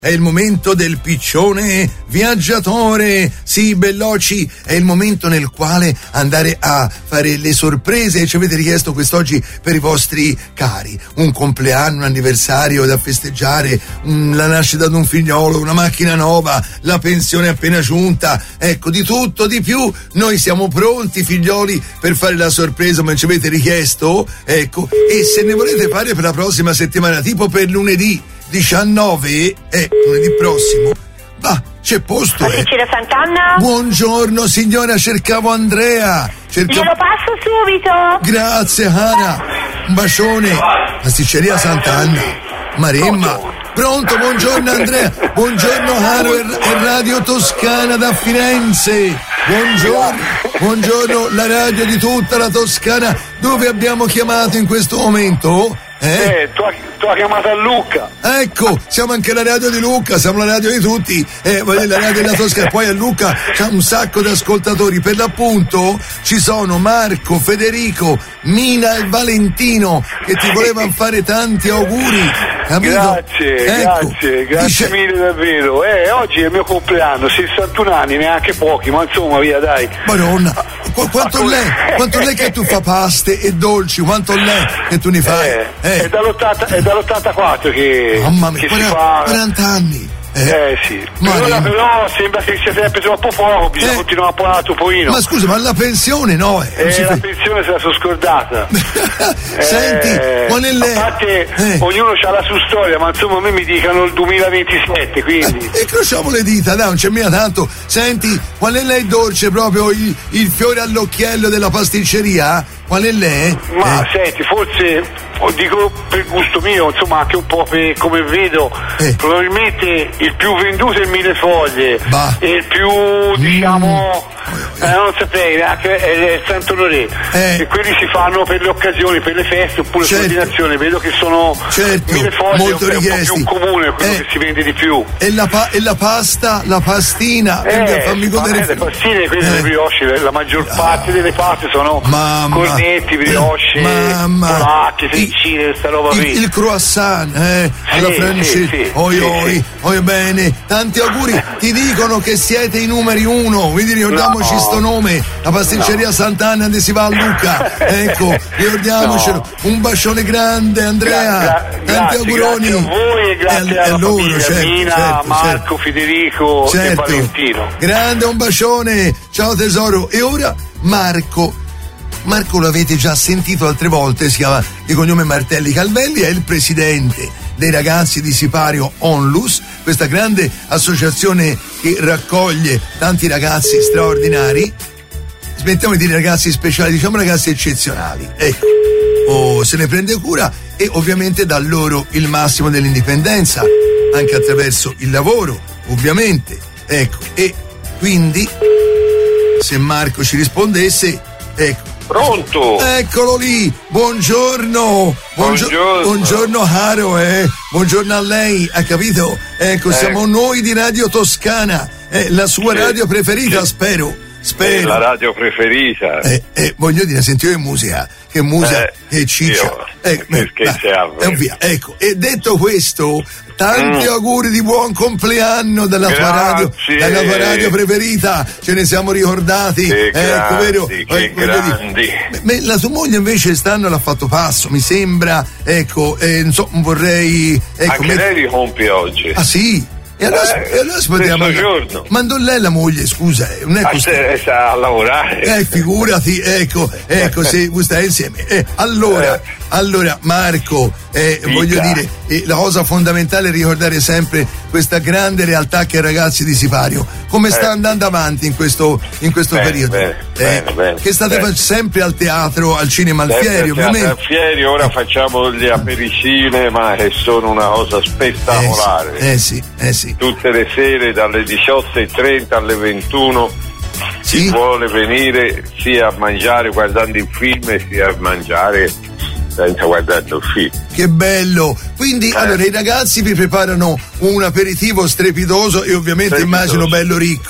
È il momento del piccione viaggiatore. Sì, bellocci, è il momento nel quale andare a fare le sorprese. Ci avete richiesto quest'oggi per i vostri cari. Un compleanno, un anniversario da festeggiare, la nascita di un figliolo, una macchina nuova, la pensione appena giunta. Ecco, di tutto, di più. Noi siamo pronti, figlioli, per fare la sorpresa, ma ci avete richiesto. Ecco, e se ne volete fare per la prossima settimana, tipo per lunedì 19, lunedì prossimo, c'è posto. Officina Sant'Anna? Buongiorno signora, cercavo Andrea. Glielo passo subito. Grazie Ana, un bacione. Pasticceria Sant'Anna, Maremma. Pronto, buongiorno Andrea. Buongiorno Haro e Radio Toscana da Firenze. Buongiorno la radio di tutta la Toscana. Dove abbiamo chiamato in questo momento? Tu hai chiamato a Lucca. Ecco, siamo anche la radio di Lucca, siamo la radio di tutti, la radio della Toscana. Poi a Lucca c'è un sacco di ascoltatori. Per l'appunto ci sono Marco, Federico, Mina e Valentino che ti volevano fare tanti auguri, capito? Grazie mille davvero. Oggi è il mio compleanno, 61 anni, neanche pochi, ma insomma via dai. Madonna, quanto lei che tu fa paste e dolci, quanto lei che tu ne fai? È dall'84 che mamma mia, che si fa 40 anni. Sì. Però sembra che sia sempre troppo poco, bisogna continuare a pagare Topolino. Ma scusa, ma la pensione no? La pensione se la sono scordata. Senti, qual è lei? A parte ognuno ha la sua storia, ma insomma a me mi dicano il 2027, quindi. E crociamo le dita, dai, non c'è mica tanto. Senti, qual è lei dolce proprio il fiore all'occhiello della pasticceria? Qual è lei? Ma senti, forse dico per gusto mio, insomma anche un po' per come vedo, probabilmente il più venduto è il Millefoglie e il più diciamo non saprei neanche è il Saint-Honoré, e quelli si fanno per le occasioni, per le feste oppure sull'ordinazione. Vedo che sono Millefoglie molto richiesti, un po' più comune, quello che si vende di più. E la pasta, la pastina, fammi godere. Le pastine, quelle delle brioche, la maggior parte delle paste sono cornetti, brioche, polacche, feccine, questa roba qui. Il croissant, alla francese. Oi bene, tanti auguri. Ti dicono che siete i numeri uno, quindi ricordiamoci sto nome, la pasticceria Sant'Anna di si va a Lucca. Ecco, ricordiamocelo. Un bacione grande Andrea, tanti auguroni. Grazie a voi e grazie alla loro, famiglia, Mina, Marco, Federico e Valentino. Grande, un bacione, ciao tesoro. E ora Marco l'avete già sentito altre volte, si chiama di cognome Martelli Calvelli, è il presidente dei ragazzi di Sipario Onlus, questa grande associazione che raccoglie tanti ragazzi straordinari. Smettiamo di dire ragazzi speciali, diciamo ragazzi eccezionali, ecco. Se ne prende cura e ovviamente dà loro il massimo dell'indipendenza anche attraverso il lavoro, ovviamente, ecco. E quindi se Marco ci rispondesse, ecco. Pronto? Eccolo lì, buongiorno Haro, buongiorno a lei, ha capito? Ecco, siamo noi di Radio Toscana, la sua radio preferita, spero. La radio preferita. Voglio dire, sentivo che musica, che ciccia. Via. Ecco, e detto questo, tanti auguri di buon compleanno dalla tua radio preferita, ce ne siamo ricordati. Ecco, vero? Che grandi. La tua moglie invece quest'anno l'ha fatto passo, mi sembra, ecco, non so, vorrei. Ecco, anche lei li compie oggi. Ah sì? E allora si poteva mandò lei la moglie, scusa, non è così. Sta a lavorare. Figurati, ecco, se voi state insieme. Allora, Marco, voglio dire, la cosa fondamentale è ricordare sempre questa grande realtà che è Ragazzi di Sipario. Come sta andando avanti in questo periodo? Bene, che state facendo sempre al teatro, al cinema Alfieri, ovviamente. Al Fieri, ora facciamo gli apericinema che sono una cosa spettacolare. Sì. Tutte le sere dalle 18:30 alle 21 si vuole venire sia a mangiare guardando il film sia a mangiare senza guardare il film. Che bello! Quindi allora i ragazzi vi preparano un aperitivo strepitoso e ovviamente immagino bello ricco,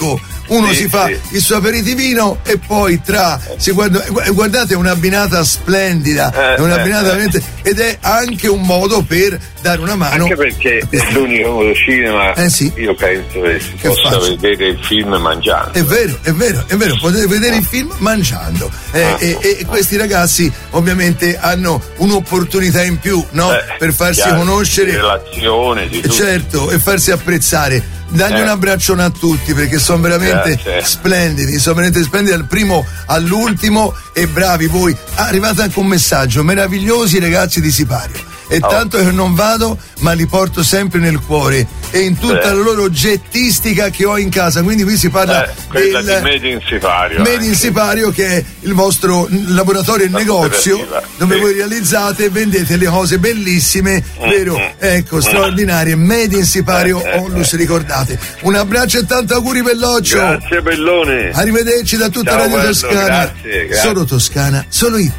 uno si fa il suo aperitivino e poi guardate, è un'abbinata splendida, è un'abbinata veramente, ed è anche un modo per dare una mano. Anche perché è l'unico modo cinema, io penso che si possa vedere il film mangiando. È vero, potete vedere il film mangiando. E questi ragazzi ovviamente hanno un'opportunità in più, no? Per farsi conoscere, relazione, di tutto. Certo, e farsi apprezzare. Dagli un abbraccione a tutti, perché sono veramente splendidi, dal primo all'ultimo, e bravi voi. Arrivate anche un messaggio: meravigliosi ragazzi di Sipario, e tanto che non vado, ma li porto sempre nel cuore e in tutta la loro oggettistica che ho in casa. Quindi qui si parla del Made in Sipario. Made in Sipario, che è il vostro laboratorio e negozio dove voi realizzate e vendete le cose bellissime, vero? Ecco, straordinarie. Made in Sipario Onlus, ricordate. Un abbraccio e tanti auguri Belloccio. Grazie Bellone. Arrivederci da tutta Radio Toscana. Grazie. Solo Toscana, solo io.